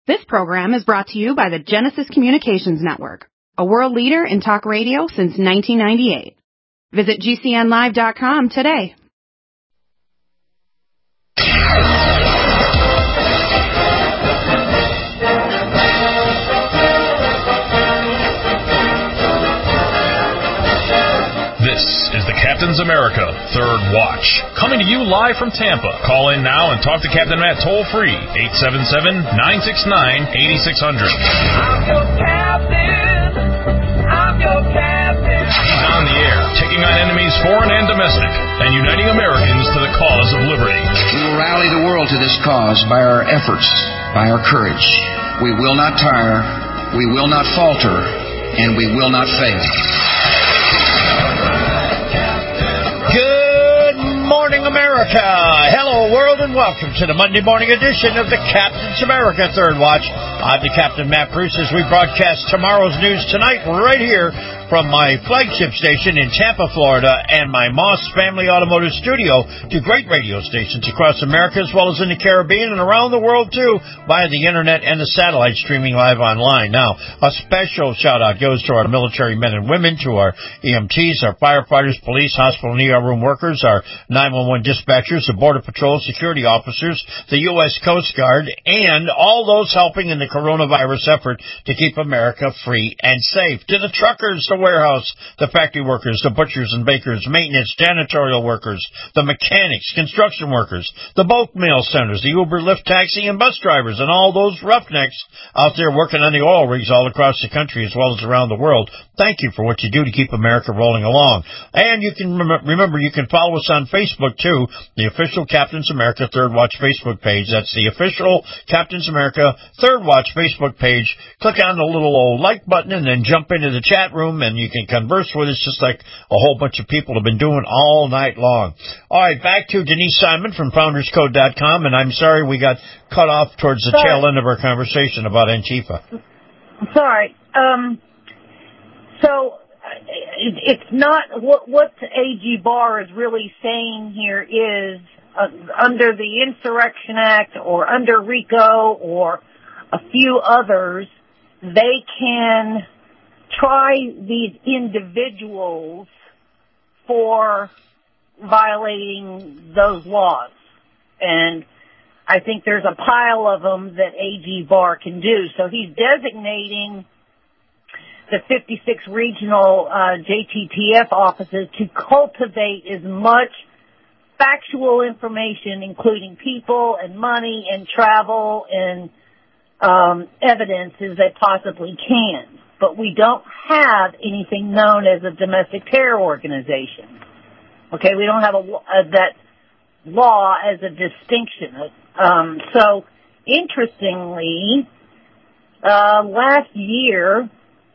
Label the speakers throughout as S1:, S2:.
S1: This program is brought to you by the Genesis Communications Network, a world leader in talk radio since 1998. Visit GCNlive.com today.
S2: This is the Captain's America Third Watch, coming to you live from Tampa. Call in now and talk to Captain Matt toll-free, 877-969-8600.
S3: I'm your captain. I'm your captain.
S2: He's on the air, taking on enemies foreign and domestic, and uniting Americans to the cause of liberty.
S4: We will rally the world to this cause by our efforts, by our courage. We will not tire, we will not falter, and we will not fail.
S5: Good morning, America. Hello, world, and welcome to the Monday morning edition of the Captain's America Third Watch. I'm the Captain, Matt Bruce, as we broadcast tomorrow's news tonight right here from my flagship station in Tampa, Florida, and my Moss Family Automotive Studio to great radio stations across America, as well as in the Caribbean and around the world, too, via the Internet and the satellite streaming live online. Now, a special shout-out goes to our military men and women, to our EMTs, our firefighters, police, hospital and ER room workers, our 911 dispatchers, the Border Patrol security officers, the U.S. Coast Guard, and all those helping in the coronavirus effort to keep America free and safe. To the truckers, the warehouse, the factory workers, the butchers and bakers, maintenance, janitorial workers, the mechanics, construction workers, the bulk mail centers, the Uber, Lyft, taxi, and bus drivers, and all those roughnecks out there working on the oil rigs all across the country as well as around the world. Thank you for what you do to keep America rolling along. And you can remember, you can follow us on Facebook, too, the official Captain's America Third Watch Facebook page. That's the official Captain's America Third Watch Facebook page. Click on the little old like button and then jump into the chat room, and you can converse with us just like a whole bunch of people have been doing all night long. All right, back to Denise Simon from FoundersCode.com, and I'm sorry we got cut off towards the tail end of our conversation about Antifa.
S6: Sorry. So it's not what AG Barr is really saying here is under the Insurrection Act or under RICO or a few others, they can try these individuals for violating those laws. And I think there's a pile of them that AG Barr can do. So he's designating the 56 regional JTTF offices to cultivate as much factual information, including people and money and travel and evidence as they possibly can. But we don't have anything known as a domestic terror organization. Okay, we don't have that law as a distinction. So, interestingly, last year,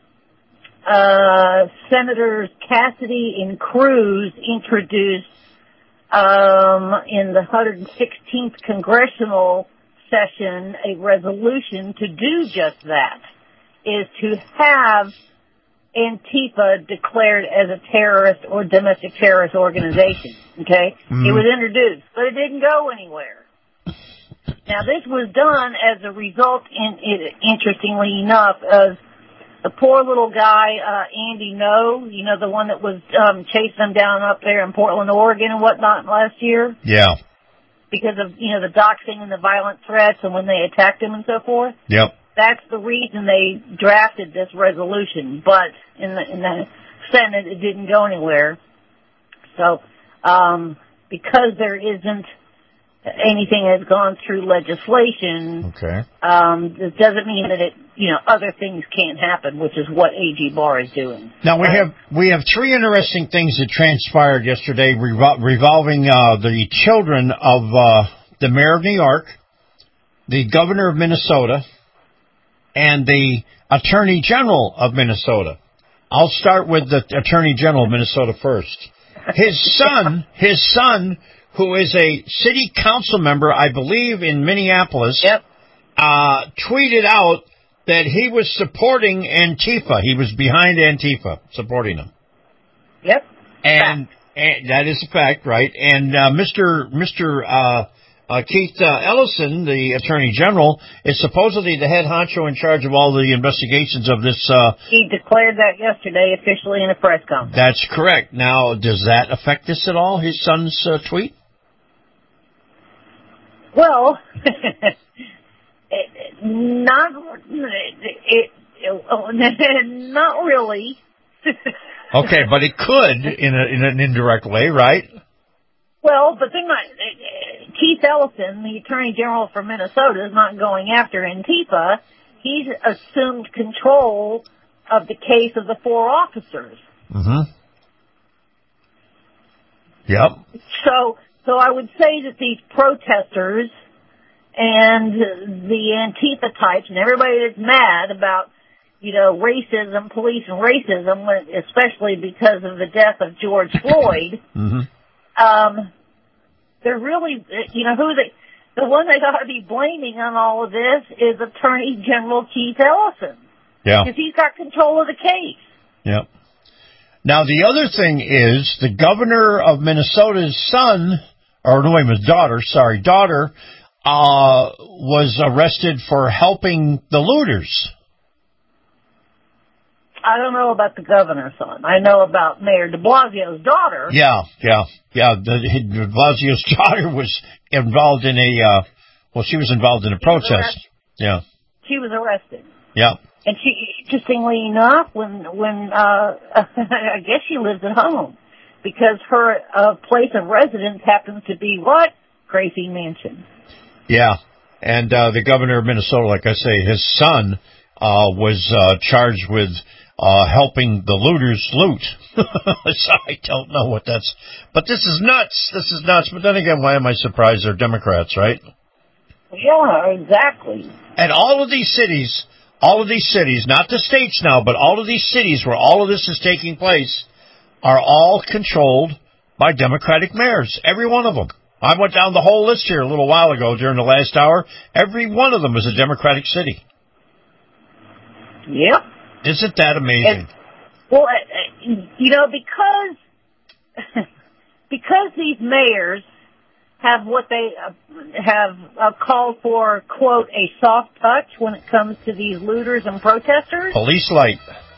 S6: Senators Cassidy and Cruz introduced in the 116th congressional session a resolution to do just that, is to have Antifa declared as a terrorist or domestic terrorist organization. Okay? It was introduced, but it didn't go anywhere. Now, this was done as a result, interestingly enough, of the poor little guy, Andy Ngo, you know, the one that was chasing them down up there in Portland, Oregon and whatnot last year?
S5: Yeah.
S6: Because of, you know, the doxing and the violent threats and when they attacked him and so forth?
S5: Yep.
S6: That's the reason they drafted this resolution. But in the Senate, it didn't go anywhere. So, because there isn't anything has gone through legislation,
S5: okay,
S6: it doesn't mean that other things can't happen, which is what AG Barr is doing.
S5: Now we have three interesting things that transpired yesterday revolving the children of the mayor of New York, the governor of Minnesota, and the attorney general of Minnesota. I'll start with the attorney general of Minnesota first. His son, who is a city council member, I believe, in Minneapolis, tweeted out that he was supporting Antifa. He was behind Antifa, supporting them.
S6: Yep.
S5: And that is a fact, right? And Mr. Keith Ellison, the Attorney General, is supposedly the head honcho in charge of all the investigations of this.
S6: He declared that yesterday officially in a press conference.
S5: That's correct. Now, does that affect this at all, his son's tweet?
S6: Well, not really.
S5: Okay, but it could in an indirect way, right?
S6: Well, but then Keith Ellison, the Attorney General for Minnesota, is not going after Antifa. He's assumed control of the case of the 4 officers.
S5: Mm-hmm. Yep.
S6: So I would say that these protesters and the Antifa types and everybody that's mad about, racism, police and racism, especially because of the death of George Floyd,
S5: mm-hmm.
S6: They're really, the one they ought to be blaming on all of this is Attorney General Keith Ellison.
S5: Yeah.
S6: Because he's got control of the case.
S5: Yep. Now, the other thing is the governor of Minnesota's daughter, was arrested for helping the looters.
S6: I don't know about the governor's son. I know about Mayor de Blasio's daughter.
S5: Yeah. De Blasio's daughter was involved in she was involved in a protest. Yeah.
S6: She was arrested.
S5: Yeah.
S6: And she, interestingly enough, when I guess she lives at home because her place of residence happens to be what? Gracie Mansion. Yeah.
S5: And the governor of Minnesota, like I say, his son was charged with helping the looters loot. So I don't know what that's... But this is nuts. But then again, why am I surprised they're Democrats, right?
S6: Yeah, exactly.
S5: And all of these cities, not the states now, but all of these cities where all of this is taking place are all controlled by Democratic mayors. Every one of them. I went down the whole list here a little while ago during the last hour. Every one of them is a Democratic city.
S6: Yep.
S5: Isn't that amazing?
S6: Because these mayors have what they have called for, quote, a soft touch when it comes to these looters and protesters.
S5: Police light.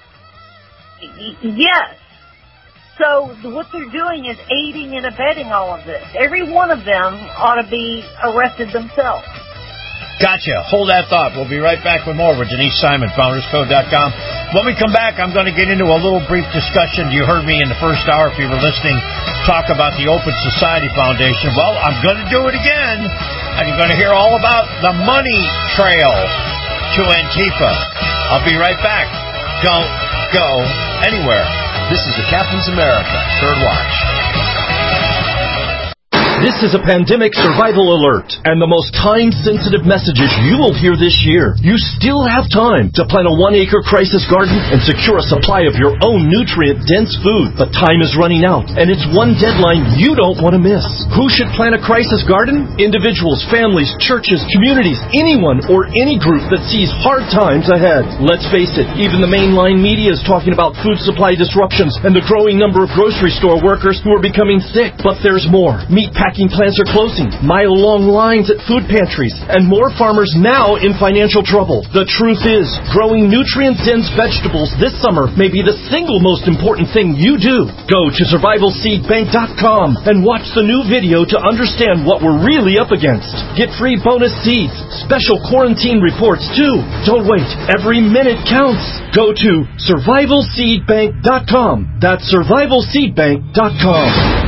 S6: Yes. So what they're doing is aiding and abetting all of this. Every one of them ought to be arrested themselves.
S5: Gotcha. Hold that thought. We'll be right back with more with Denise Simon, FoundersCode.com. When we come back, I'm going to get into a little brief discussion. You heard me in the first hour, if you were listening, talk about the Open Society Foundation. Well, I'm going to do it again, and you're going to hear all about the money trail to Antifa. I'll be right back. Don't go anywhere.
S7: This is the Captain's America Third Watch.
S8: This is a pandemic survival alert and the most time-sensitive messages you will hear this year. You still have time to plant a 1-acre crisis garden and secure a supply of your own nutrient-dense food. But time is running out, and it's one deadline you don't want to miss. Who should plant a crisis garden? Individuals, families, churches, communities, anyone or any group that sees hard times ahead. Let's face it, even the mainline media is talking about food supply disruptions and the growing number of grocery store workers who are becoming sick. But there's more. Meatpacking plants are closing, mile-long lines at food pantries, and more farmers now in financial trouble. The truth is, growing nutrient-dense vegetables this summer may be the single most important thing you do. Go to survivalseedbank.com and watch the new video to understand what we're really up against. Get free bonus seeds, special quarantine reports too. Don't wait. Every minute counts. Go to survivalseedbank.com. That's survivalseedbank.com.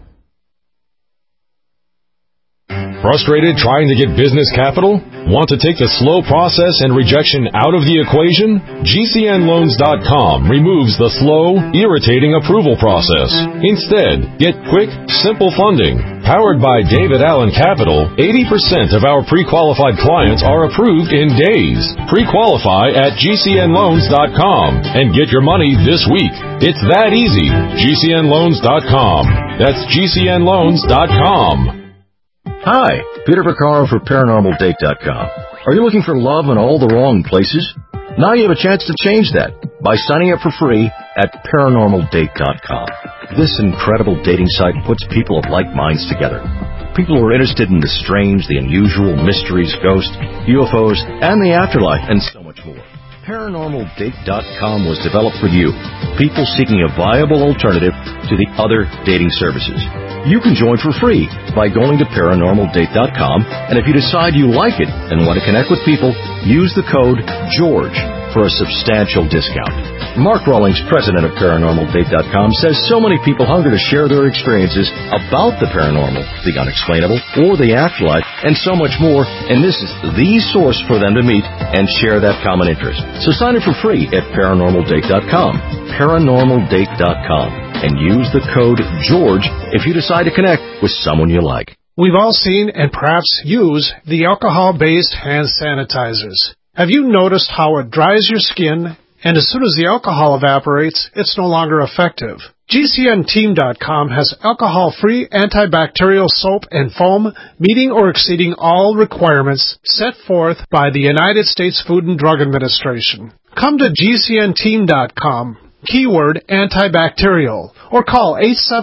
S9: Frustrated trying to get business capital? Want to take the slow process and rejection out of the equation? GCNLoans.com removes the slow, irritating approval process. Instead, get quick, simple funding. Powered by David Allen Capital, 80% of our pre-qualified clients are approved in days. Pre-qualify at GCNLoans.com and get your money this week. It's that easy. GCNLoans.com. That's GCNLoans.com.
S7: Hi, Peter Vaccaro for ParanormalDate.com. Are you looking for love in all the wrong places? Now you have a chance to change that by signing up for free at ParanormalDate.com. This incredible dating site puts people of like minds together. people who are interested in the strange, the unusual, mysteries, ghosts, UFOs, and the afterlife, and so much more. ParanormalDate.com was developed for you, people seeking a viable alternative to the other dating services. You can join for free by going to ParanormalDate.com, and if you decide you like it and want to connect with people, use the code GEORGE for a substantial discount. Mark Rawlings, president of ParanormalDate.com, says so many people hunger to share their experiences about the paranormal, the unexplainable, or the afterlife, and so much more, and this is the source for them to meet and share that common interest. So sign up for free at ParanormalDate.com, ParanormalDate.com, and use the code GEORGE if you decide to connect with someone you like.
S10: We've all seen and perhaps use the alcohol-based hand sanitizers. Have you noticed how it dries your skin, and as soon as the alcohol evaporates, it's no longer effective? GCNteam.com has alcohol-free antibacterial soap and foam meeting or exceeding all requirements set forth by the United States Food and Drug Administration. Come to GCNteam.com, keyword antibacterial, or call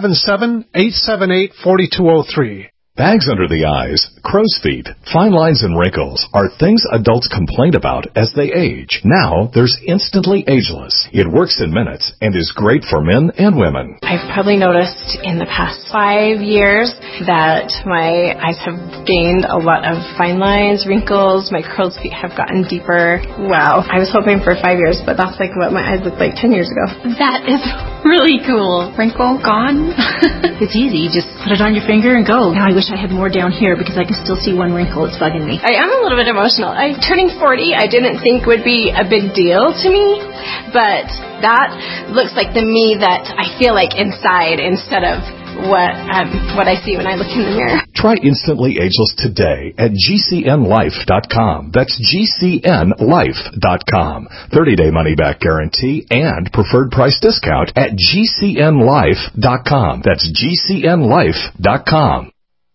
S10: 877-878-4203.
S9: Bags under the eyes, crow's feet, fine lines and wrinkles are things adults complain about as they age. Now, there's Instantly Ageless. It works in minutes and is great for men and women.
S11: I've probably noticed in the past 5 years that my eyes have gained a lot of fine lines, wrinkles, my crow's feet have gotten deeper. Wow. I was hoping for 5 years, but that's like what my eyes looked like 10 years ago.
S12: That is really cool. Wrinkle gone. It's easy. You just put it on your finger and go. Now I wish I had more down here because I can still see one wrinkle. It's bugging me.
S11: I am a little bit emotional. Turning 40, I didn't think would be a big deal to me, but that looks like the me that I feel like inside instead of what I see when I look in the mirror.
S9: Try Instantly Ageless today at GCNlife.com. That's GCNlife.com. 30-day money-back guarantee and preferred price discount at GCNlife.com. That's GCNlife.com.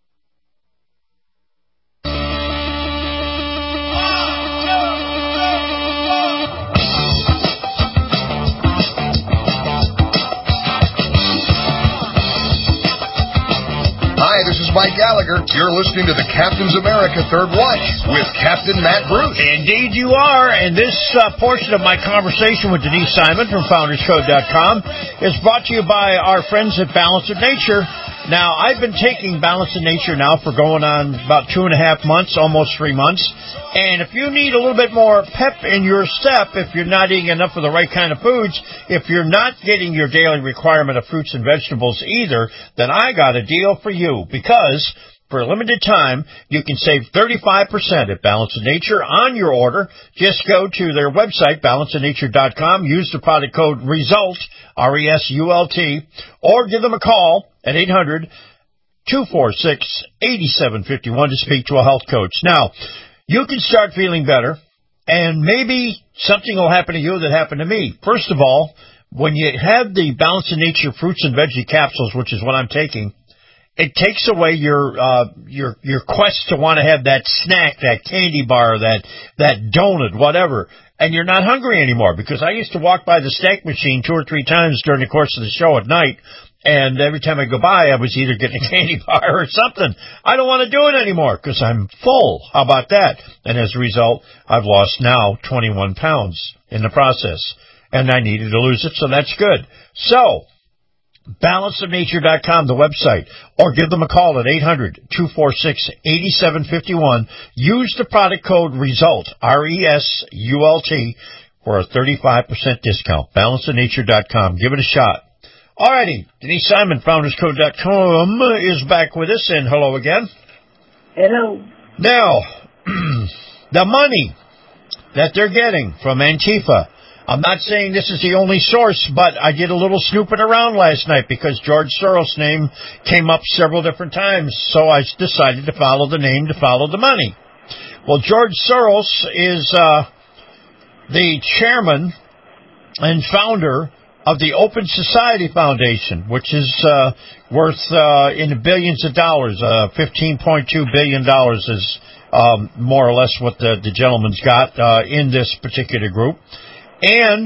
S13: Hi, this is Mike Gallagher. You're listening to the Captain's America Third Watch with Captain Matt Bruce.
S5: Indeed you are, and this portion of my conversation with Denise Simon from FoundersCode.com is brought to you by our friends at Balance of Nature. Now, I've been taking Balance of Nature now for going on about 2.5 months, almost 3 months. And if you need a little bit more pep in your step, if you're not eating enough of the right kind of foods, if you're not getting your daily requirement of fruits and vegetables either, then I got a deal for you. Because for a limited time, you can save 35% at Balance of Nature on your order. Just go to their website, balanceofnature.com, use the product code RESULT, R-E-S-U-L-T, or give them a call at 800-246-8751 to speak to a health coach. Now, you can start feeling better, and maybe something will happen to you that happened to me. First of all, when you have the Balance of Nature fruits and veggie capsules, which is what I'm taking, it takes away your quest to want to have that snack, that candy bar, that donut, whatever, and you're not hungry anymore. Because I used to walk by the snack machine 2 or 3 times during the course of the show at night, and every time I go by, I was either getting a candy bar or something. I don't want to do it anymore because I'm full. How about that? And as a result, I've lost now 21 pounds in the process, and I needed to lose it, so that's good. So, balanceofnature.com, the website, or give them a call at 800-246-8751. Use the product code RESULT, R-E-S-U-L-T, for a 35% discount. Balanceofnature.com. Give it a shot. Alrighty, Denise Simon, FoundersCode.com, is back with us, and hello again.
S6: Hello.
S5: Now, the money that they're getting from Antifa, I'm not saying this is the only source, but I did a little snooping around last night because George Soros' name came up several different times, so I decided to follow the name to follow the money. Well, George Soros is the chairman and founder of the Open Society Foundation, which is worth in the billions of dollars. $15.2 billion is more or less what the gentleman's got in this particular group. And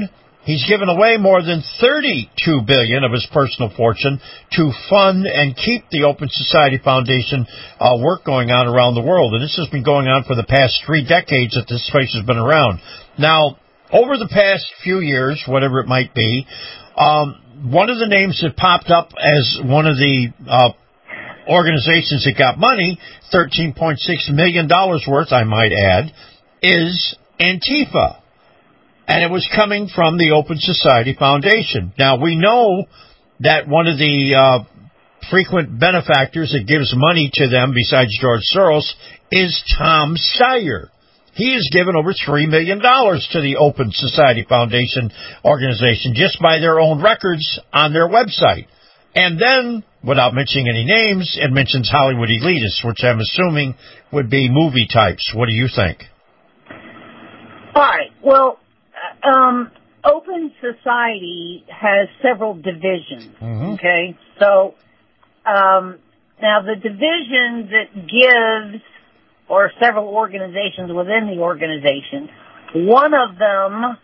S5: He's given away more than $32 billion of his personal fortune to fund and keep the Open Society Foundation work going on around the world. And this has been going on for the past 3 decades that this place has been around. Now, over the past few years, whatever it might be, one of the names that popped up as one of the organizations that got money, $13.6 million worth, I might add, is Antifa. And it was coming from the Open Society Foundation. Now, we know that one of the frequent benefactors that gives money to them, besides George Soros, is Tom Steyer. He has given over $3 million to the Open Society Foundation organization just by their own records on their website. And then, without mentioning any names, it mentions Hollywood elitists, which I'm assuming would be movie types. What do you think?
S6: All right. Well, Open Society has several divisions, okay? So, now the division that gives, or several organizations within the organization, one of them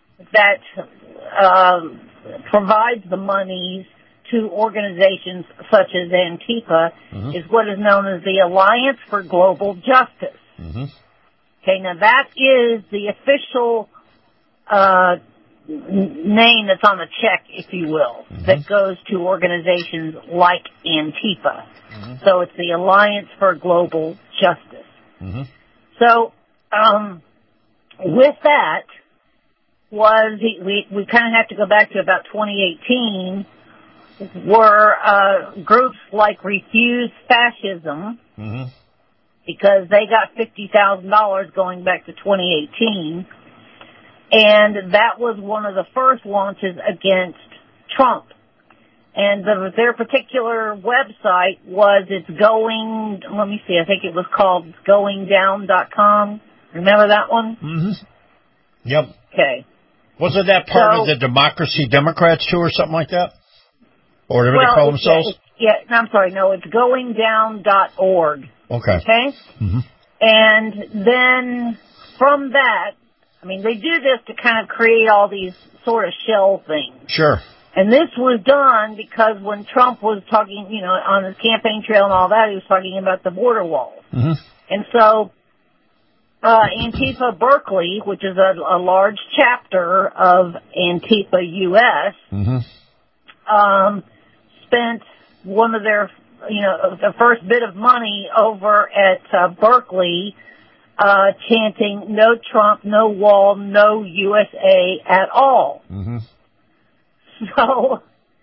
S6: that provides the monies to organizations such as Antifa is what is known as the Alliance for Global Justice. Okay, now that is the official name that's on the check, if you will, that goes to organizations like Antifa. So it's the Alliance for Global Justice. So, with that was, we kind of have to go back to about 2018, were groups like Refuse Fascism, because they got $50,000 going back to 2018. And that was one of the first launches against Trump. And their particular website was, I think it was called goingdown.com. Remember that one?
S5: Yep.
S6: Okay.
S5: Wasn't that part of the Democracy Democrats too or something like that? Or whatever they call themselves?
S6: It's goingdown.org. Okay? And then from that, they do this to kind of create all these sort of shell things.
S5: Sure.
S6: And this was done because when Trump was talking, on his campaign trail and all that, he was talking about the border walls. And so, Antifa Berkeley, which is a large chapter of Antifa US, spent one of their, the first bit of money over at Berkeley, chanting, "No Trump, no wall, no USA at all." So,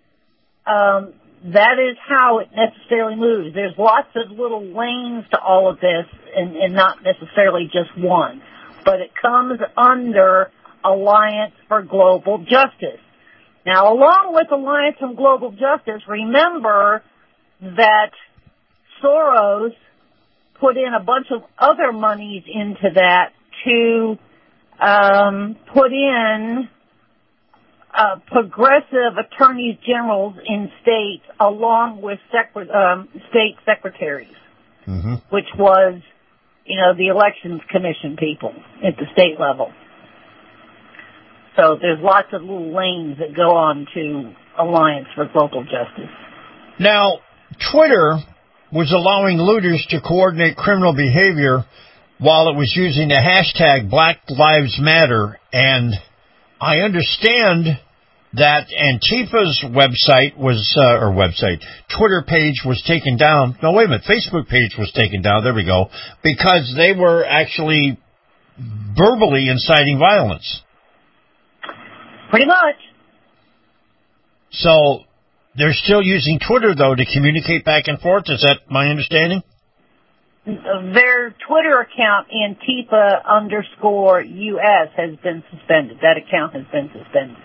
S6: that is how it necessarily moves. There's lots of little lanes to all of this, and not necessarily just one. But it comes under Alliance for Global Justice. Now, along with Alliance for Global Justice, remember that Soros put in a bunch of other monies into that to put in progressive attorneys generals in states along with state secretaries, which was, the elections commission people at the state level. So there's lots of little lanes that go on to Alliance for Global Justice.
S5: Now, Twitter was allowing looters to coordinate criminal behavior while it was using the hashtag Black Lives Matter, and I understand that Antifa's website was, Twitter page was taken down. No, wait a minute, Facebook page was taken down, there we go, because they were actually verbally inciting violence.
S6: Pretty much.
S5: So, they're still using Twitter, though, to communicate back and forth? Is that my understanding?
S6: Their Twitter account, Antifa_US, has been suspended. That account has been suspended.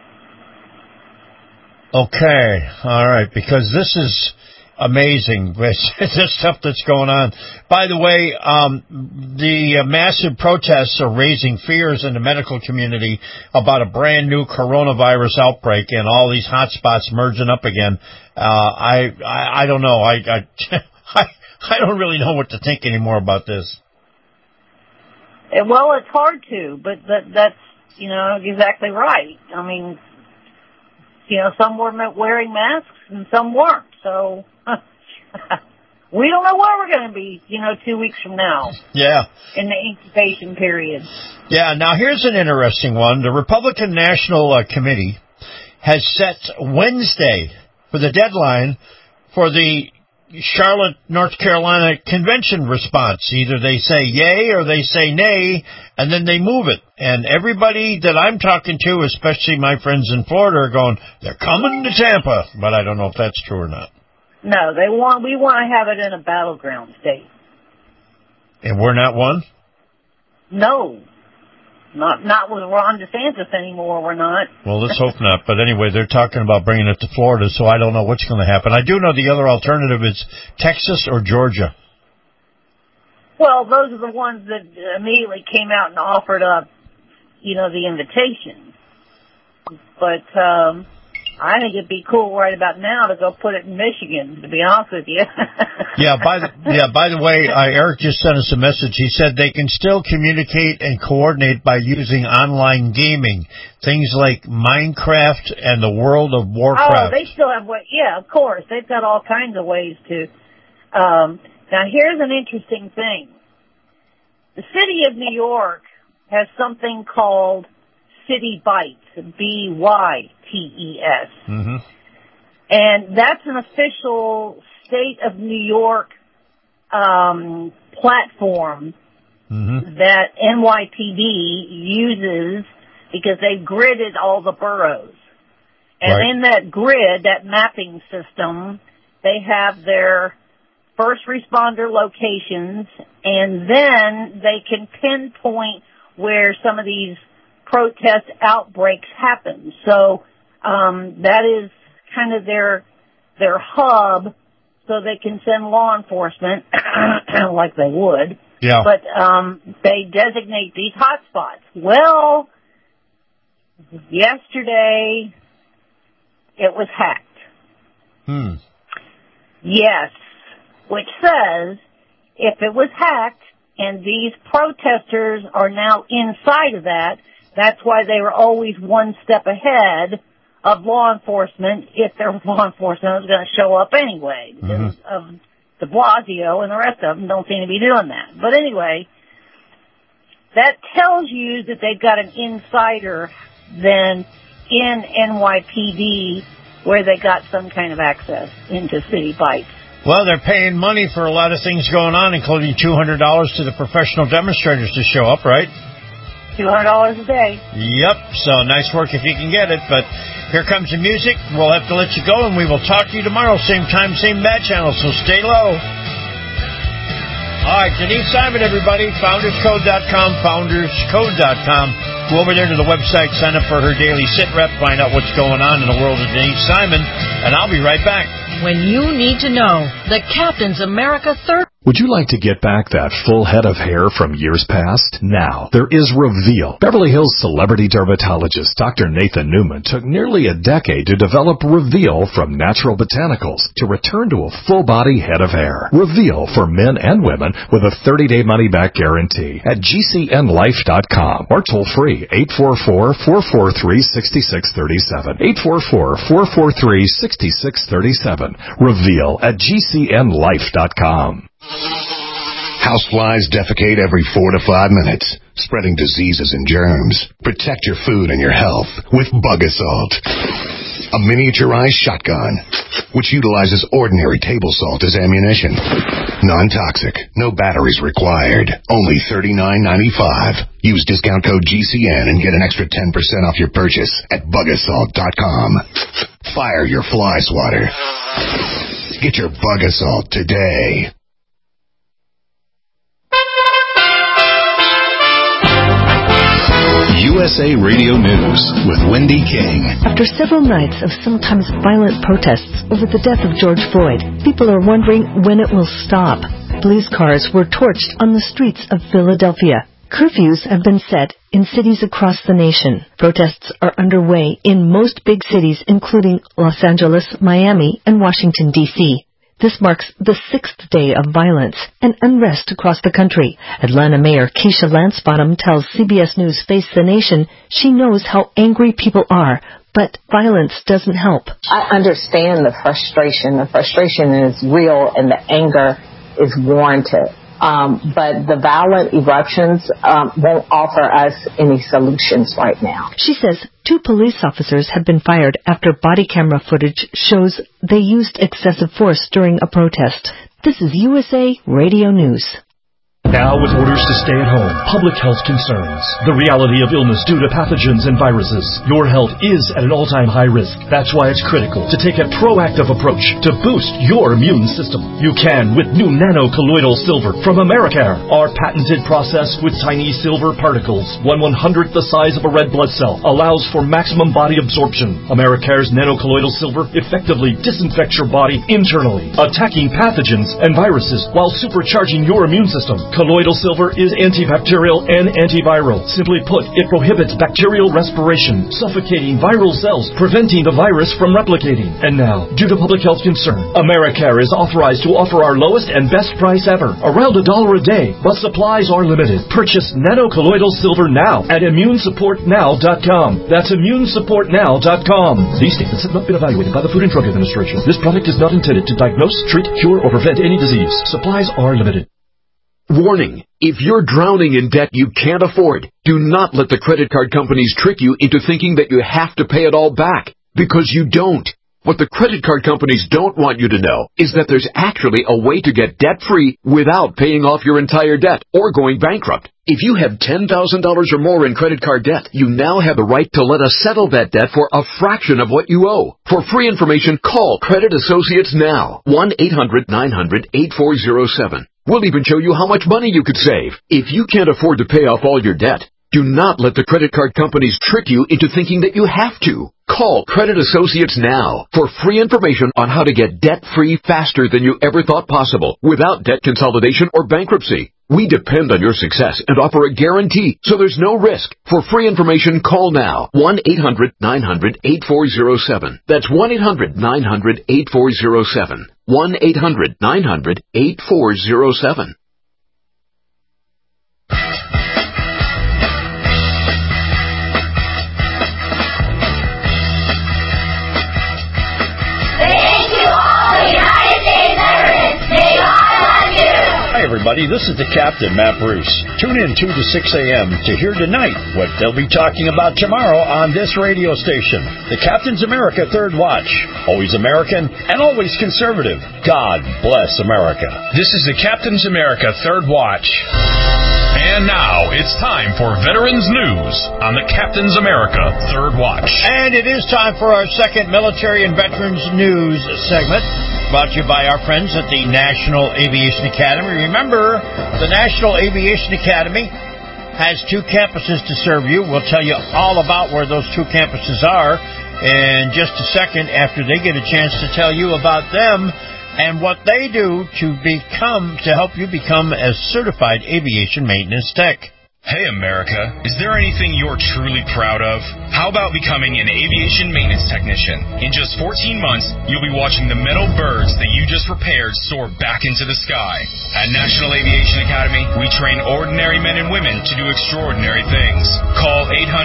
S5: Okay. All right. Because this is amazing, this stuff that's going on. By the way, the massive protests are raising fears in the medical community about a brand new coronavirus outbreak and all these hot spots merging up again. I don't know. I don't really know what to think anymore about this.
S6: Well, it's hard to, but that's exactly right. I mean, some were wearing masks and some weren't. So we don't know where we're going to be, 2 weeks from now.
S5: Yeah.
S6: In the incubation period.
S5: Yeah. Now, here's an interesting one. The Republican National Committee has set Wednesday for the deadline for the Charlotte, North Carolina convention response. Either they say yay or they say nay, and then they move it. And everybody that I'm talking to, especially my friends in Florida, are going, they're coming to Tampa. But I don't know if that's true or not.
S6: No, we want to have it in a battleground state.
S5: And we're not one?
S6: No. Not with Ron DeSantis anymore, we're not.
S5: Well, let's hope not. But anyway, they're talking about bringing it to Florida, so I don't know what's going to happen. I do know the other alternative is Texas or Georgia.
S6: Well, those are the ones that immediately came out and offered up, the invitation. But I think it'd be cool right about now to go put it in Michigan, to be honest with you.
S5: By the way, Eric just sent us a message. He said they can still communicate and coordinate by using online gaming, things like Minecraft and the World of Warcraft.
S6: Oh, they still have of course. They've got all kinds of ways to. Now, here's an interesting thing. The city of New York has something called City Bytes, BYTES.
S5: Mm-hmm.
S6: And that's an official state of New York platform that NYPD uses because they've gridded all the boroughs. And in that grid, that mapping system, they have their first responder locations, and then they can pinpoint where some of these protest outbreaks happen. So that is kind of their hub, so they can send law enforcement like they would.
S5: Yeah.
S6: But they designate these hotspots. Well, yesterday it was hacked. Yes, which says if it was hacked and these protesters are now inside of that, that's why they were always one step ahead of law enforcement, if their law enforcement was going to show up anyway, because of de Blasio and the rest of them don't seem to be doing that. But anyway, that tells you that they've got an insider then in NYPD where they got some kind of access into City Bytes.
S5: Well, they're paying money for a lot of things going on, including $200 to the professional demonstrators to show up, right?
S6: $200 a day.
S5: Yep, so nice work if you can get it. But here comes the music. We'll have to let you go, and we will talk to you tomorrow, same time, same bat channel, so stay low. All right, Denise Simon, everybody, founderscode.com, founderscode.com. Go over there to the website, sign up for her daily sit rep, find out what's going on in the world of Denise Simon, and I'll be right back.
S14: When you need to know, the Captain's America Third.
S8: Would you like to get back that full head of hair from years past? Now, there is Reveal. Beverly Hills celebrity dermatologist Dr. Nathan Newman took nearly a decade to develop Reveal from natural botanicals to return to a full-body head of hair. Reveal for men and women with a 30-day money-back guarantee at GCNlife.com or toll-free 844-443-6637. 844-443-6637. Reveal at GCNlife.com.
S13: Houseflies defecate every 4 to 5 minutes, spreading diseases and germs. Protect your food and your health with Bug Assault, a miniaturized shotgun which utilizes ordinary table salt as ammunition. Non-toxic, no batteries required. Only $39.95. Use discount code GCN and get an extra 10% off your purchase at bugassault.com. Fire your fly swatter. Get your Bug Assault today.
S15: USA Radio News with Wendy King.
S16: After several nights of sometimes violent protests over the death of George Floyd, people are wondering when it will stop. Police cars were torched on the streets of Philadelphia. Curfews have been set in cities across the nation. Protests are underway in most big cities, including Los Angeles, Miami, and Washington, D.C. This marks the 6th day of violence and unrest across the country. Atlanta Mayor Keisha Lansbottom tells CBS News Face the Nation she knows how angry people are, but violence doesn't help.
S17: I understand the frustration. The frustration is real and the anger is warranted. But the violent eruptions won't offer us any solutions right now.
S16: She says 2 police officers have been fired after body camera footage shows they used excessive force during a protest. This is USA Radio News.
S8: Now with orders to stay at home, public health concerns, the reality of illness due to pathogens and viruses, your health is at an all-time high risk. That's why it's critical to take a proactive approach to boost your immune system. You can with new nano-colloidal silver from Americare. Our patented process with tiny silver particles, 1/100th the size of a red blood cell, allows for maximum body absorption. Americare's nano-colloidal silver effectively disinfects your body internally, attacking pathogens and viruses while supercharging your immune system. Colloidal silver is antibacterial and antiviral. Simply put, it prohibits bacterial respiration, suffocating viral cells, preventing the virus from replicating. And now, due to public health concern, Americare is authorized to offer our lowest and best price ever, around $1 a day, but supplies are limited. Purchase nano-colloidal silver now at ImmuneSupportNow.com. That's ImmuneSupportNow.com. These statements have not been evaluated by the Food and Drug Administration. This product is not intended to diagnose, treat, cure, or prevent any disease. Supplies are limited.
S18: Warning, if you're drowning in debt you can't afford, do not let the credit card companies trick you into thinking that you have to pay it all back, because you don't. What the credit card companies don't want you to know is that there's actually a way to get debt-free without paying off your entire debt or going bankrupt. If you have $10,000 or more in credit card debt, you now have the right to let us settle that debt for a fraction of what you owe. For free information, call Credit Associates now. 1-800-900-8407. We'll even show you how much money you could save. If you can't afford to pay off all your debt, do not let the credit card companies trick you into thinking that you have to. Call Credit Associates now for free information on how to get debt-free faster than you ever thought possible without debt consolidation or bankruptcy. We depend on your success and offer a guarantee, so there's no risk. For free information, call now. 1-800-900-8407. That's 1-800-900-8407. 1-800-900-8407.
S5: Hi, everybody. This is the Captain, Matt Bruce. Tune in 2 to 6 a.m. to hear tonight what they'll be talking about tomorrow on this radio station. The Captain's America Third Watch. Always American and always conservative. God bless America.
S2: This is the Captain's America Third Watch. And now it's time for Veterans News on the Captain's America Third Watch.
S5: And it is time for our second Military and Veterans News segment, brought to you by our friends at the National Aviation Academy. Remember, the National Aviation Academy has 2 campuses to serve you. We'll tell you all about where those 2 campuses are in just a second after they get a chance to tell you about them and what they do to help you become a certified aviation maintenance tech.
S2: Hey, America, is there anything you're truly proud of? How about becoming an aviation maintenance technician? In just 14 months, you'll be watching the metal birds that you just repaired soar back into the sky. At National Aviation Academy, we train ordinary men and women to do extraordinary things. Call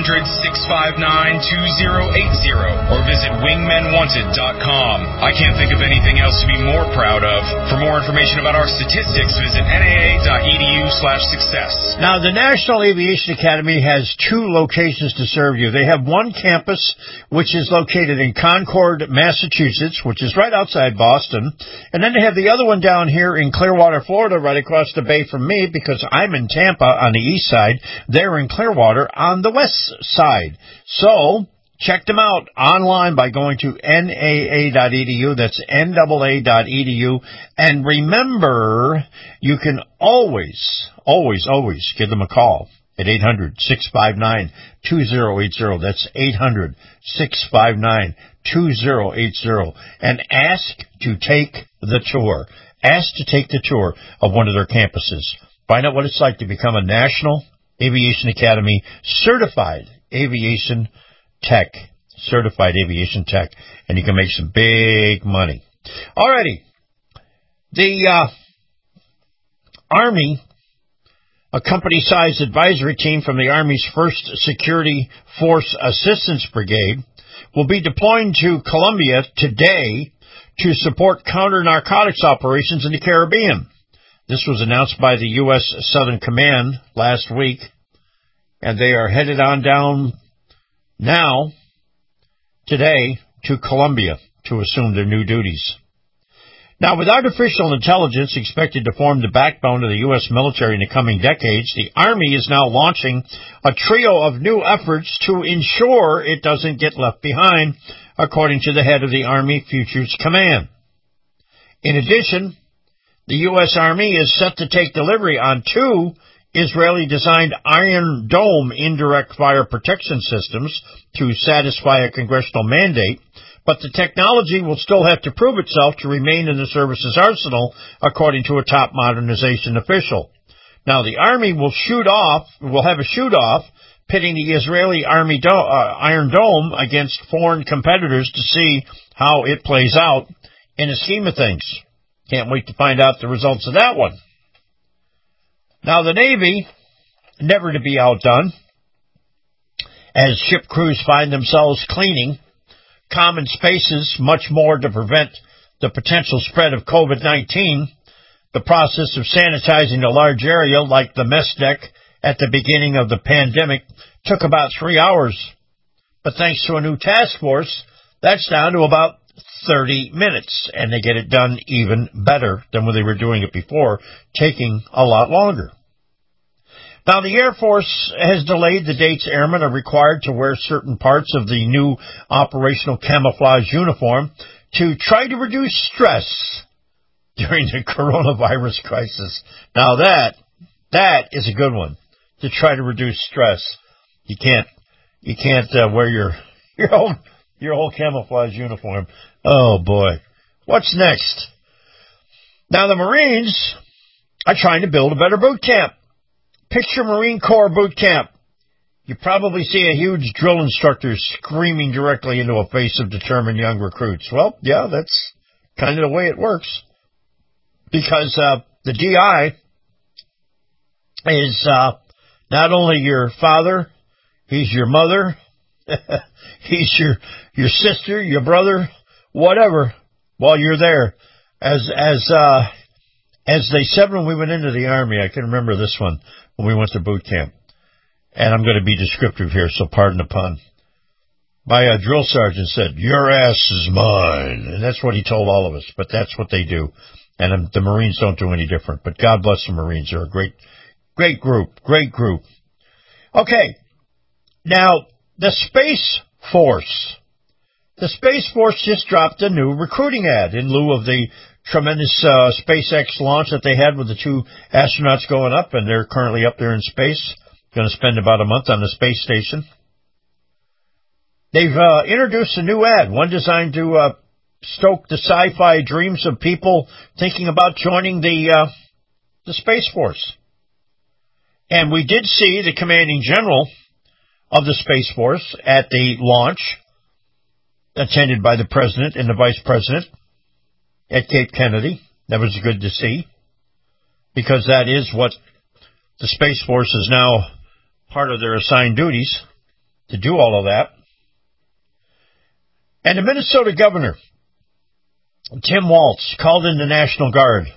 S2: 800-659-2080 or visit wingmenwanted.com. I can't think of anything else to be more proud of. For more information about our statistics, visit naa.edu/success.
S5: Now, the National Aviation Academy has 2 locations to serve you. They have one campus, which is located in Concord, Massachusetts, which is right outside Boston. And then they have the other one down here in Clearwater, Florida, right across the bay from me, because I'm in Tampa on the east side. They're in Clearwater on the west side. So check them out online by going to naa.edu. That's NAA.edu. And remember, you can always give them a call at 800-659-2080. That's 800-659-2080. And ask to take the tour. Ask to take the tour of one of their campuses. Find out what it's like to become a National Aviation Academy certified aviation tech. And you can make some big money. Alrighty. The Army, a company-sized advisory team from the Army's 1st Security Force Assistance Brigade, will be deploying to Colombia today to support counter-narcotics operations in the Caribbean. This was announced by the U.S. Southern Command last week, and they are headed on down now, today, to Colombia to assume their new duties. Now, with artificial intelligence expected to form the backbone of the U.S. military in the coming decades, the Army is now launching a trio of new efforts to ensure it doesn't get left behind, according to the head of the Army Futures Command. In addition, the U.S. Army is set to take delivery on 2 Israeli-designed Iron Dome indirect fire protection systems to satisfy a congressional mandate, but the technology will still have to prove itself to remain in the service's arsenal, according to a top modernization official. Now, the Army will have a shoot-off pitting the Israeli Army Iron Dome against foreign competitors to see how it plays out in the scheme of things. Can't wait to find out the results of that one. Now, the Navy, never to be outdone, as ship crews find themselves cleaning common spaces much more to prevent the potential spread of COVID-19. The process of sanitizing a large area like the mess deck at the beginning of the pandemic took about 3 hours. But thanks to a new task force, that's down to about 30 minutes, and they get it done even better than when they were doing it before, taking a lot longer. Now, the Air Force has delayed the dates airmen are required to wear certain parts of the new operational camouflage uniform to try to reduce stress during the coronavirus crisis. Now, that is a good one, to try to reduce stress. You can't wear your whole camouflage uniform. Oh, boy. What's next? Now, the Marines are trying to build a better boot camp. Picture Marine Corps boot camp. You probably see a huge drill instructor screaming directly into a face of determined young recruits. Well, yeah, that's kind of the way it works. Because the DI is not only your father, he's your mother, he's your sister, your brother, whatever, while you're there. As they said when we went into the Army, I can remember this one, when we went to boot camp. And I'm going to be descriptive here, so pardon the pun. My drill sergeant said, "Your ass is mine." And that's what he told all of us, but that's what they do. And the Marines don't do any different. But God bless the Marines. They're a great group. Okay. Now, the Space Force. The Space Force just dropped a new recruiting ad in lieu of the tremendous SpaceX launch that they had with the 2 astronauts going up, and they're currently up there in space. Going to spend about a month on the space station. They've introduced a new ad, one designed to stoke the sci-fi dreams of people thinking about joining the Space Force. And we did see the commanding general of the Space Force at the launch, attended by the president and the vice president at Cape Kennedy. That was good to see, because that is what the Space Force is now part of their assigned duties, to do all of that. And the Minnesota governor, Tim Walz, called in the National Guard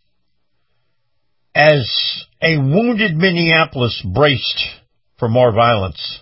S5: as a wounded Minneapolis braced for more violence.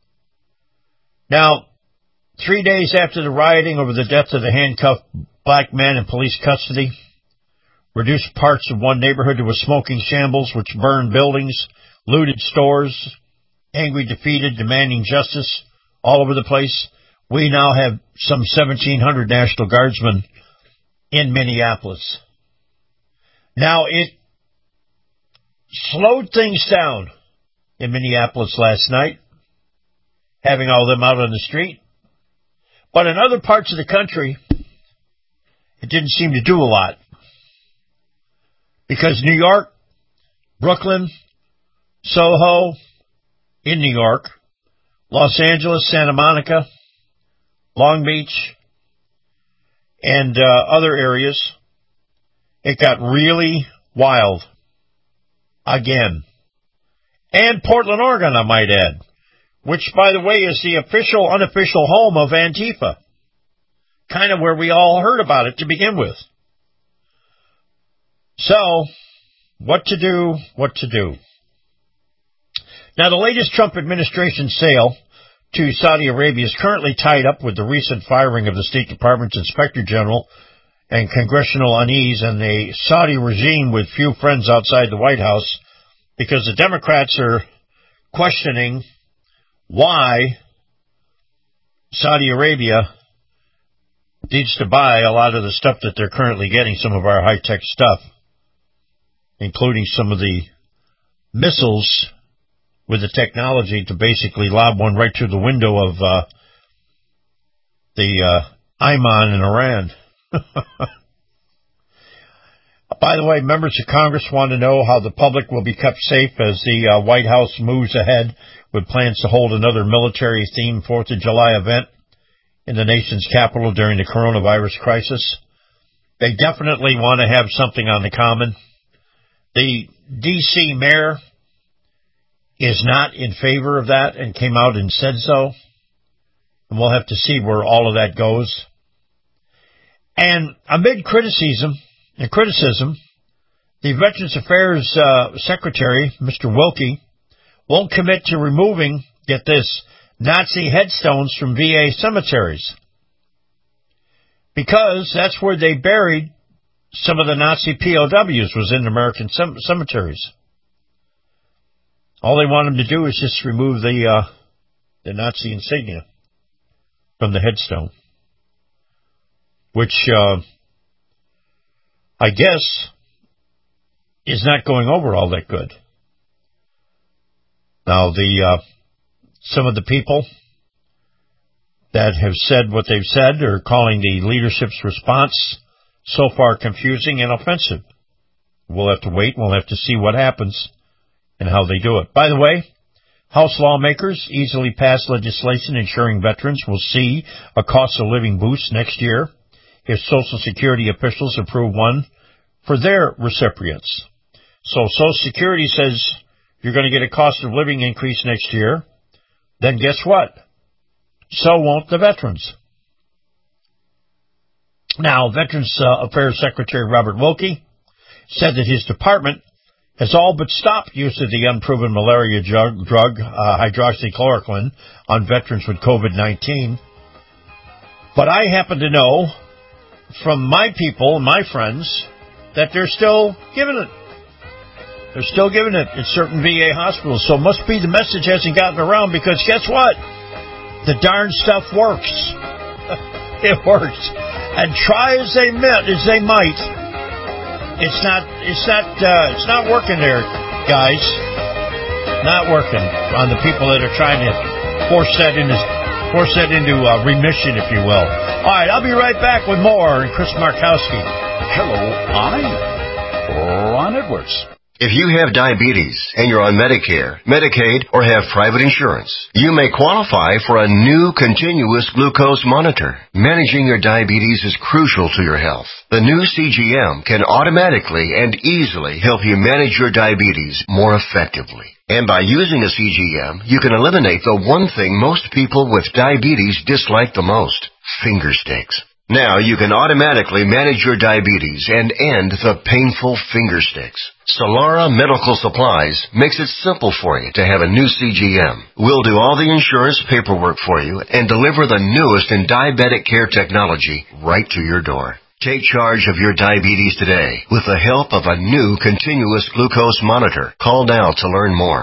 S5: Now, 3 days after the rioting over the death of the handcuffed black man in police custody, reduced parts of one neighborhood to a smoking shambles which burned buildings, looted stores, angry, defeated, demanding justice all over the place, we now have some 1,700 National Guardsmen in Minneapolis. Now, it slowed things down in Minneapolis last night, having all of them out on the street. But in other parts of the country, it didn't seem to do a lot. Because New York, Brooklyn, Soho, in New York, Los Angeles, Santa Monica, Long Beach, and other areas it got really wild again. And Portland, Oregon, I might add, which, by the way, is the official, unofficial home of Antifa. Kind of where we all heard about it to begin with. So, what to do, what to do. Now, the latest Trump administration sale to Saudi Arabia is currently tied up with the recent firing of the State Department's Inspector General and congressional unease and a Saudi regime with few friends outside the White House, because the Democrats are questioning why Saudi Arabia needs to buy a lot of the stuff that they're currently getting, some of our high-tech stuff, including some of the missiles with the technology to basically lob one right through the window of the Ayman in Iran. By the way, members of Congress want to know how the public will be kept safe as the White House moves ahead with plans to hold another military-themed 4th of July event in the nation's capital during the coronavirus crisis. They definitely want to have something on the common. The D.C. mayor is not in favor of that and came out and said so. And we'll have to see where all of that goes. And amid criticism, the Veterans Affairs Secretary, Mr. Wilkie, won't commit to removing, get this, Nazi headstones from VA cemeteries, because that's where they buried some of the Nazi POWs, was in American cemeteries. All they want them to do is just remove the Nazi insignia from the headstone, which I guess is not going over all that good. Now, some of the people that have said what they've said are calling the leadership's response so far confusing and offensive. We'll have to wait. We'll have to see what happens and how they do it. By the way, House lawmakers easily passed legislation ensuring veterans will see a cost of living boost next year if Social Security officials approve one for their recipients. So Social Security says you're going to get a cost of living increase next year. Then guess what? So won't the veterans. Now, Veterans Affairs Secretary Robert Wilkie said that his department has all but stopped use of the unproven malaria drug hydroxychloroquine on veterans with COVID-19. But I happen to know from my people, my friends, that they're still giving it. They're still giving it at certain VA hospitals. So it must be the message hasn't gotten around, because guess what? The darn stuff works. It works. And try as they might, it's not working there, guys. Not working on the people that are trying to force that into remission, if you will. All right, I'll be right back with more. Chris Markowski.
S15: Hello, I'm Ron Edwards.
S19: If you have diabetes and you're on Medicare, Medicaid, or have private insurance, you may qualify for a new continuous glucose monitor. Managing your diabetes is crucial to your health. The new CGM can automatically and easily help you manage your diabetes more effectively. And by using a CGM, you can eliminate the one thing most people with diabetes dislike the most: finger sticks. Now you can automatically manage your diabetes and end the painful finger sticks. Solara Medical Supplies makes it simple for you to have a new CGM. We'll do all the insurance paperwork for you and deliver the newest in diabetic care technology right to your door. Take charge of your diabetes today with the help of a new continuous glucose monitor. Call now to learn more.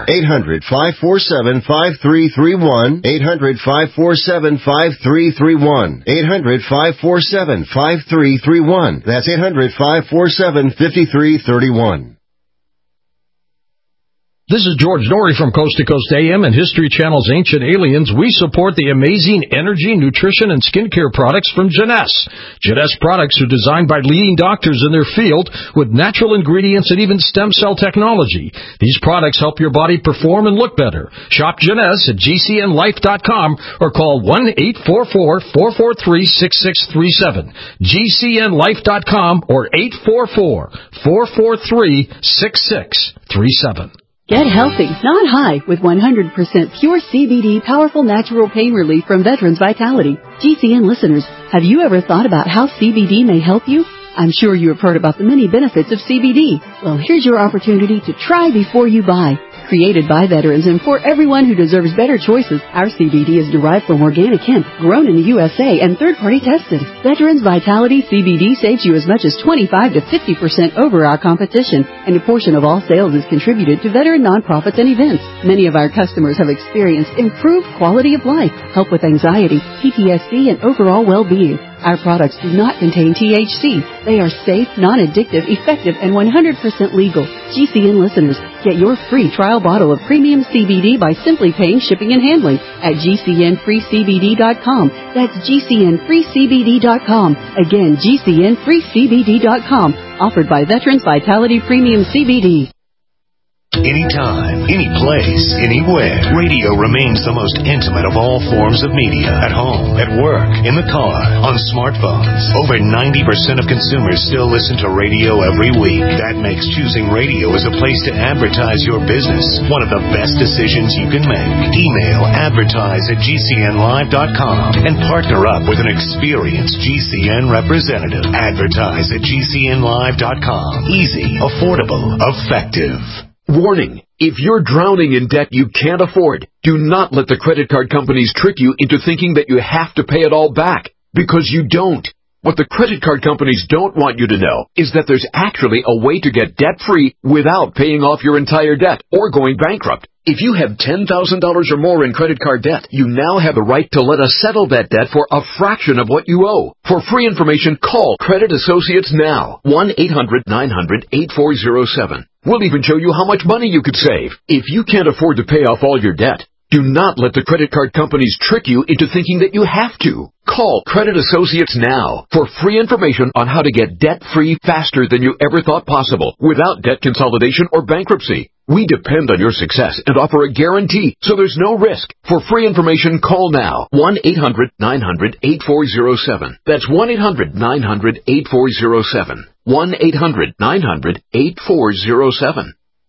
S20: 800-547-5331. 800-547-5331. 800-547-5331. That's 800-547-5331.
S21: This is George Norrie from Coast to Coast AM and History Channel's Ancient Aliens. We support the amazing energy, nutrition, and skincare products from Jeunesse. Jeunesse products are designed by leading doctors in their field with natural ingredients and even stem cell technology. These products help your body perform and look better. Shop Jeunesse at GCNlife.com or call 1-844-443-6637. GCNlife.com or 844-443-6637.
S22: Get healthy, not high, with 100% pure CBD powerful natural pain relief from Veterans Vitality. GCN listeners, have you ever thought about how CBD may help you? I'm sure you have heard about the many benefits of CBD. Well, here's your opportunity to try before you buy. Created by veterans and for everyone who deserves better choices, our CBD is derived from organic hemp, grown in the USA, and third-party tested. Veterans Vitality CBD saves you as much as 25 to 50% over our competition, and a portion of all sales is contributed to veteran nonprofits and events. Many of our customers have experienced improved quality of life, help with anxiety, PTSD, and overall well-being. Our products do not contain THC. They are safe, non-addictive, effective, and 100% legal. GCN listeners, get your free trial bottle of premium CBD by simply paying shipping and handling at GCNFreeCBD.com. That's GCNFreeCBD.com. Again, GCNFreeCBD.com. Offered by Veterans Vitality Premium CBD.
S13: Anytime, any place, anywhere. Radio remains the most intimate of all forms of media. At home, at work, in the car, on smartphones. Over 90% of consumers still listen to radio every week. That makes choosing radio as a place to advertise your business one of the best decisions you can make. Email advertise@GCNlive.com and partner up with an experienced GCN representative. Advertise@GCNlive.com. Easy, affordable, effective.
S18: Warning, if you're drowning in debt you can't afford, do not let the credit card companies trick you into thinking that you have to pay it all back, because you don't. What the credit card companies don't want you to know is that there's actually a way to get debt-free without paying off your entire debt or going bankrupt. If you have $10,000 or more in credit card debt, you now have the right to let us settle that debt for a fraction of what you owe. For free information, call Credit Associates now. 1-800-900-8407. We'll even show you how much money you could save. If you can't afford to pay off all your debt, do not let the credit card companies trick you into thinking that you have to. Call Credit Associates now for free information on how to get debt-free faster than you ever thought possible without debt consolidation or bankruptcy. We depend on your success and offer a guarantee, so there's no risk. For free information, call now. 1-800-900-8407. That's 1-800-900-8407. 1-800-900-8407.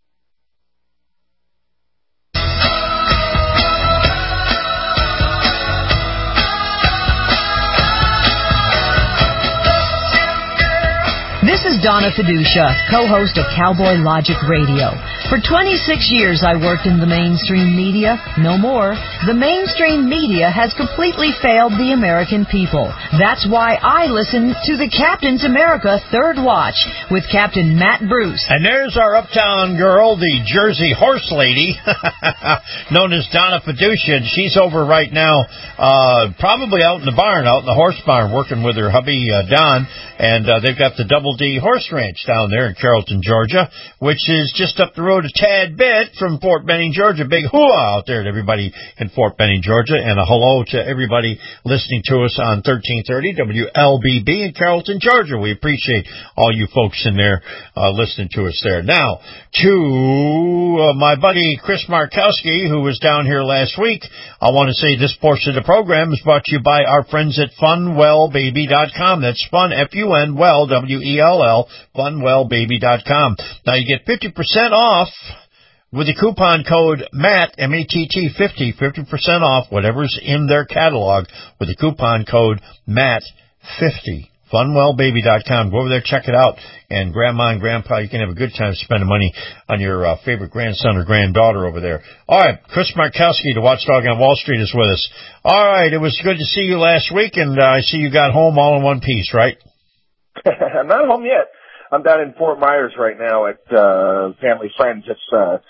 S14: This is Donna Fiducia, co-host of Cowboy Logic Radio. For 26 years I worked in the mainstream media. No more. The mainstream media has completely failed the American people. That's why I listen to the Captain's America Third Watch with Captain Matt Bruce.
S5: And there's our uptown girl, the Jersey horse lady, known as Donna Fiducia. And she's over right now, probably out in the barn, out in the horse barn, working with her hubby, Don. And they've got the Double D Horse Ranch down there in Carrollton, Georgia, which is just up the road a tad bit from Fort Benning, Georgia. Big hooah out there to everybody in Fort Benning, Georgia. And a hello to everybody listening to us on 1330 WLBB in Carrollton, Georgia. We appreciate all you folks in there listening to us there. Now, to my buddy Chris Markowski, who was down here last week, I want to say this portion of the program is brought to you by our friends at funwellbaby.com. That's fun, F-U-N, well, W-E-L-L, funwellbaby.com. Now you get 50% off with the coupon code MATT, M-A-T-T, 50% off whatever's in their catalog with the coupon code MATT50. funwellbaby.com. Go over there, check it out. And Grandma and Grandpa, you can have a good time spending money on your favorite grandson or granddaughter over there. All right, Chris Markowski, the Watchdog on Wall Street, is with us. All right, it was good to see you last week, and I see you got home all in one piece, right?
S23: I'm not home yet. I'm down in Fort Myers right now at family friends. It's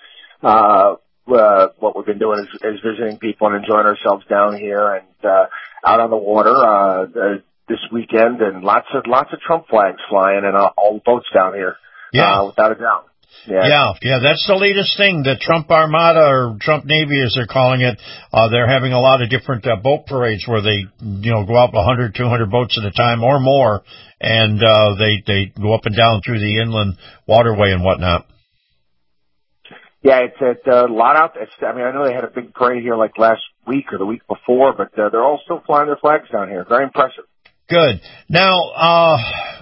S23: what we've been doing is visiting people and enjoying ourselves down here and out on the water this weekend, and lots of Trump flags flying and all the boats down here. Yeah, without a doubt.
S5: Yeah, that's the latest thing. The Trump Armada, or Trump Navy as they're calling it, they're having a lot of different boat parades where they, go up 100, 200 boats at a time or more, and they go up and down through the inland waterway and whatnot.
S23: Yeah, it's a lot out there. I know they had a big parade here like last week or the week before, but they're all still flying their flags down here. Very impressive.
S5: Good. Now,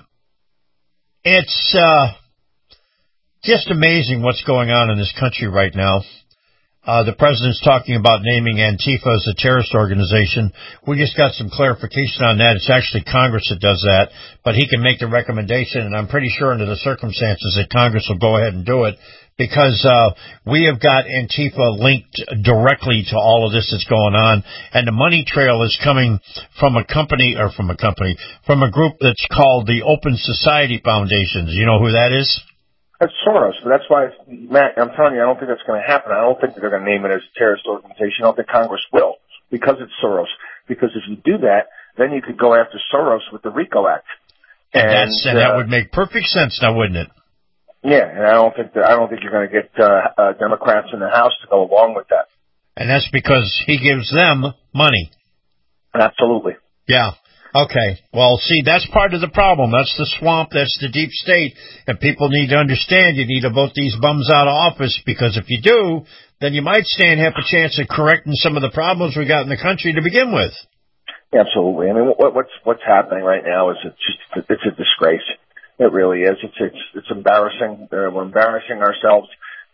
S5: it's just amazing what's going on in this country right now. The president's talking about naming Antifa as a terrorist organization. We just got some clarification on that. It's actually Congress that does that, but he can make the recommendation, and I'm pretty sure under the circumstances that Congress will go ahead and do it, because we have got Antifa linked directly to all of this that's going on, and the money trail is coming from a group that's called the Open Society Foundation. Do you know who that is?
S23: That's Soros. But that's why, Matt, I'm telling you, I don't think that's going to happen. I don't think they're going to name it as a terrorist organization. I don't think Congress will, because it's Soros. Because if you do that, then you could go after Soros with the RICO Act.
S5: And that would make perfect sense now, wouldn't it?
S23: Yeah, and I don't think you're going to get Democrats in the House to go along with that.
S5: And that's because he gives them money.
S23: Absolutely.
S5: Yeah. Okay. Well, see, that's part of the problem. That's the swamp. That's the deep state. And people need to understand you need to vote these bums out of office, because if you do, then you might stand half a chance of correcting some of the problems we got in the country to begin with.
S23: Absolutely. I mean, what's happening right now is it's a disgrace. It really is. It's embarrassing. We're embarrassing ourselves.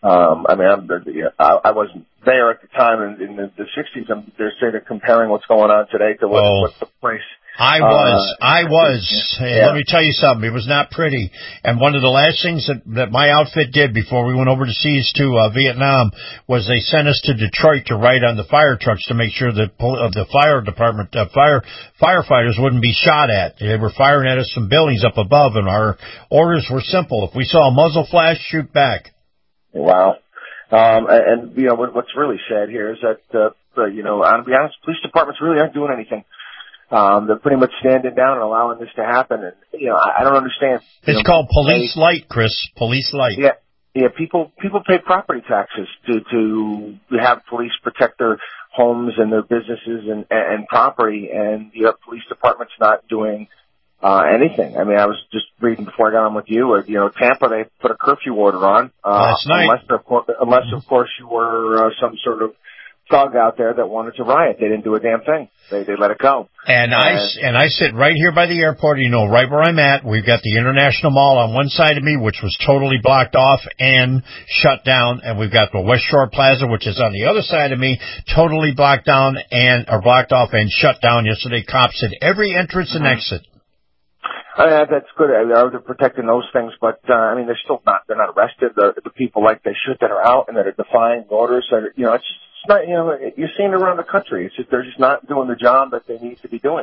S23: I wasn't there at the time in the 60s. They're saying they're comparing what's going on today to what took place.
S5: I was. Hey, let me tell you something. It was not pretty. And one of the last things that my outfit did before we went overseas to Vietnam was they sent us to Detroit to ride on the fire trucks to make sure that the fire department, firefighters wouldn't be shot at. They were firing at us from buildings up above, and our orders were simple. If we saw a muzzle flash, shoot back.
S23: Wow. And what's really sad here is that, to be honest, police departments really aren't doing anything. They're pretty much standing down and allowing this to happen. And, I don't understand.
S5: It's called police light, Chris. Police light.
S23: Yeah. People pay property taxes to have police protect their homes and their businesses and property. And you have police departments not doing anything. I mean, I was just reading before I got on with you. Tampa, they put a curfew order on.
S5: Last night.
S23: Unless of course you were some sort of thug out there that wanted to riot. They didn't do a damn thing. They let it go.
S5: And I sit right here by the airport, right where I'm at. We've got the International Mall on one side of me, which was totally blocked off and shut down, and we've got the West Shore Plaza, which is on the other side of me, totally blocked off and shut down yesterday. Cops at every entrance and exit.
S23: That's good. They're protecting those things, but they're still not. They're not arrested. The people like they should that are out and that are defying orders. It's not. You're seeing it around the country. It's just they're just not doing the job that they need to be doing.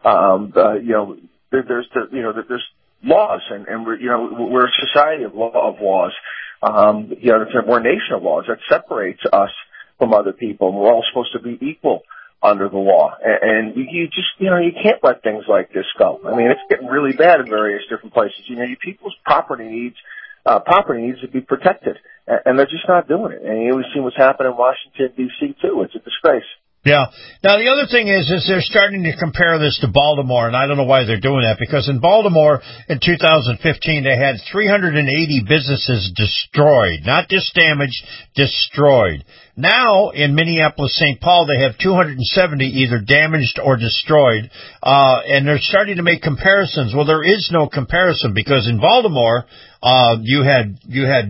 S23: There's laws, and we're a society of laws. We're a nation of laws that separates us from other people. We're all supposed to be equal under the law, and you can't let things like this go. I mean, it's getting really bad in various different places. People's property needs to be protected, and they're just not doing it. And we've seen what's happened in Washington D.C. too. It's a disgrace.
S5: Yeah. Now, the other thing is they're starting to compare this to Baltimore, and I don't know why they're doing that, because in Baltimore in 2015 they had 380 businesses destroyed, not just damaged, destroyed. Now, in Minneapolis-St. Paul, they have 270 either damaged or destroyed, and they're starting to make comparisons. Well, there is no comparison, because in Baltimore, you had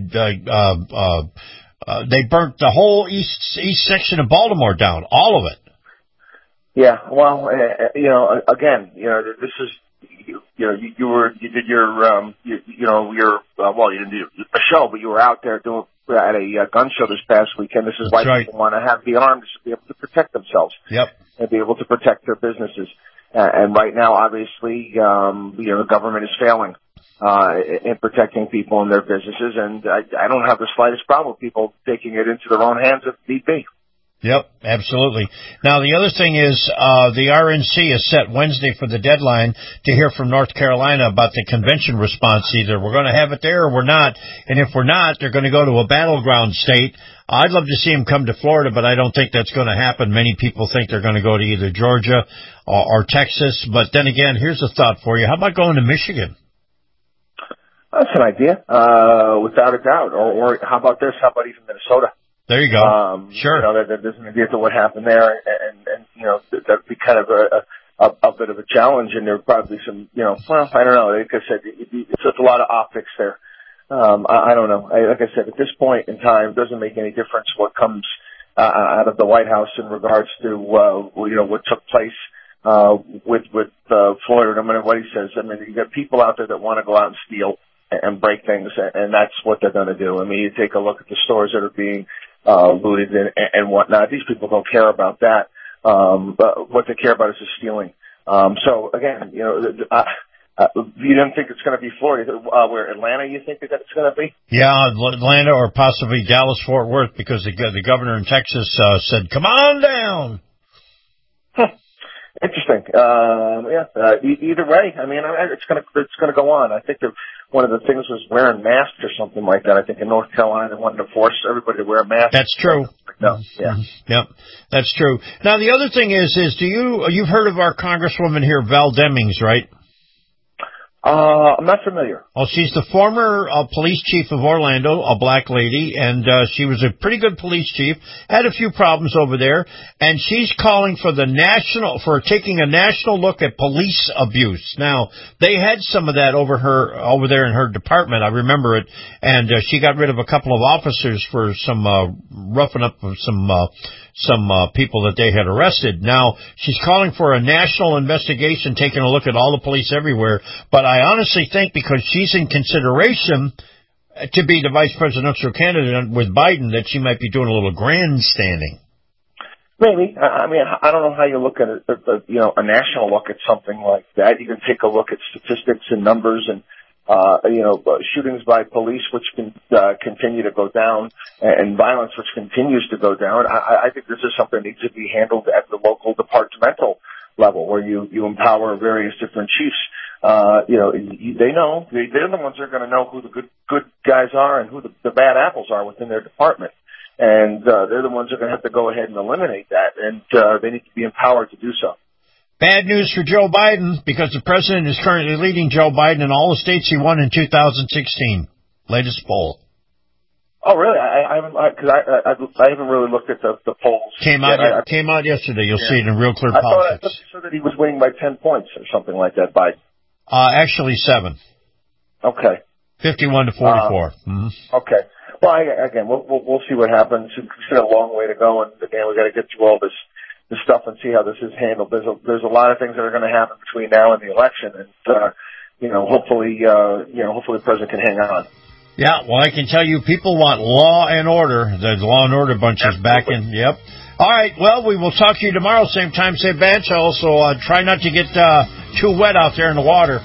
S5: they burnt the whole east section of Baltimore down, all of it.
S23: Yeah, well, again, this is, you did your, you didn't do a show, but you were out there at a gun show this past weekend. This is why people want to have the arms to be able to protect themselves.
S5: Yep.
S23: And be able to protect their businesses. And right now, obviously, the government is failing in protecting people and their businesses, and I don't have the slightest problem with people taking it into their own hands if need be.
S5: Yep, absolutely. Now, the other thing is the RNC is set Wednesday for the deadline to hear from North Carolina about the convention response. Either we're going to have it there or we're not. And if we're not, they're going to go to a battleground state. I'd love to see them come to Florida, but I don't think that's going to happen. Many people think they're going to go to either Georgia or Texas. But then again, here's a thought for you. How about going to Michigan?
S23: That's an idea, without a doubt. Or how about this? How about even Minnesota?
S5: There you go. Sure.
S23: You know, there's an idea to what happened there, and you know, that'd be kind of a bit of a challenge, and there'd probably be some, you know, well, I don't know. Like I said, it's a lot of optics there. I don't know. Like I said, at this point in time, it doesn't make any difference what comes out of the White House in regards to you know, what took place with Floyd, no matter what he says. I mean, you got people out there that want to go out and steal and break things, and that's what they're going to do. I mean, you take a look at the stores that are being looted and whatnot. These people don't care about that. But what they care about is the stealing. So again, you know, you don't think it's going to be Florida, where Atlanta you think that it's going to be? Yeah,
S5: Atlanta or possibly Dallas-Fort Worth, because the governor in Texas said, "Come on down."
S23: Interesting. Either way, I mean, it's going to go on. I think one of the things was wearing masks or something like that. I think in North Carolina they wanted to force everybody to wear a mask.
S5: That's true.
S23: No, yeah.
S5: Yep, that's true. Now the other thing is you've heard of our Congresswoman here, Val Demings, right?
S23: I'm not familiar.
S5: Oh, she's the former police chief of Orlando, a black lady, and she was a pretty good police chief, had a few problems over there, and she's calling for taking a national look at police abuse. Now, they had some of that over there in her department, I remember it, and she got rid of a couple of officers for some roughing up of some people that they had arrested. Now, she's calling for a national investigation, taking a look at all the police everywhere. But I honestly think because she's in consideration to be the vice presidential candidate with Biden, that she might be doing a little grandstanding.
S23: Maybe. I mean, I don't know how you look at it, you know, a national look at something like that. You can take a look at statistics and numbers and you know, shootings by police, which can continue to go down, and violence, which continues to go down. I think this is something that needs to be handled at the local departmental level, where you empower various different chiefs. You know, they're the ones that are going to know who the good guys are and who the bad apples are within their department. And they're the ones that are going to have to go ahead and eliminate that, and they need to be empowered to do so.
S5: Bad news for Joe Biden, because the president is currently leading Joe Biden in all the states he won in 2016. Latest poll.
S23: Oh, really? I haven't really looked at the polls.
S5: Came out yesterday. You'll see it in Real Clear Politics.
S23: I thought you said that he was winning by 10 points or something like that, Biden.
S5: Actually 7.
S23: Okay.
S5: 51 to 44.
S23: Okay. Well, again, we'll see what happens. It's still a long way to go, and again, we got to get through all this stuff and see how this is handled. There's a lot of things that are going to happen between now and the election, and you know, hopefully the president can hang on.
S5: Yeah, well, I can tell you, people want law and order. The law and order bunch is back in. Yep. All right. Well, we will talk to you tomorrow, same time, same bench. Also, try not to get too wet out there in the water.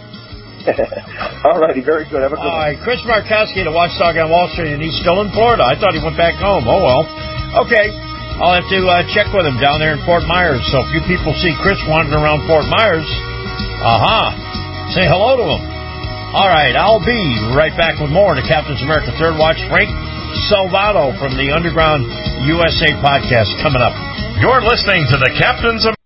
S23: All righty, very good. Have a good one.
S5: All right, Chris Markowski, the watchdog on Wall Street, and he's still in Florida. I thought he went back home. Oh well. Okay. I'll have to check with him down there in Fort Myers. So if you people see Chris wandering around Fort Myers, say hello to him. All right, I'll be right back with more to Captain's America Third Watch. Frank Salvato from the Underground USA podcast coming up.
S2: You're listening to the Captain's America.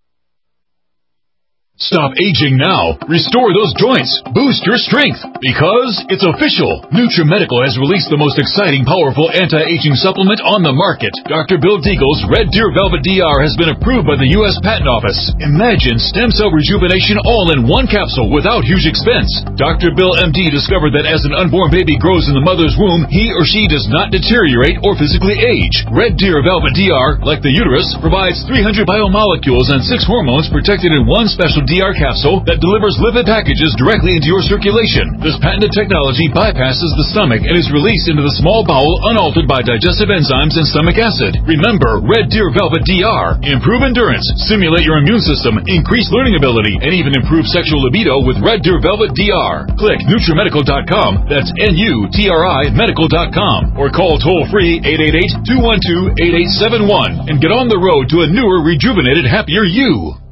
S9: Stop aging now. Restore those joints. Boost your strength. Because it's official. NutriMedical has released the most exciting, powerful anti-aging supplement on the market. Dr. Bill Deagle's Red Deer Velvet DR has been approved by the U.S. Patent Office. Imagine stem cell rejuvenation all in one capsule without huge expense. Dr. Bill MD discovered that as an unborn baby grows in the mother's womb, he or she does not deteriorate or physically age. Red Deer Velvet DR, like the uterus, provides 300 biomolecules and 6 hormones protected in one special
S1: Velvet DR capsule that delivers lipid packages directly into your circulation. This patented technology bypasses the stomach and is released into the small bowel unaltered by digestive enzymes and stomach acid. Remember Red Deer Velvet DR. Improve endurance, stimulate your immune system, increase learning ability, and even improve sexual libido with Red Deer Velvet DR. Click NutriMedical.com, that's NUTRI Medical.com, or call toll-free 888-212-8871 and get on the road to a newer, rejuvenated, happier you.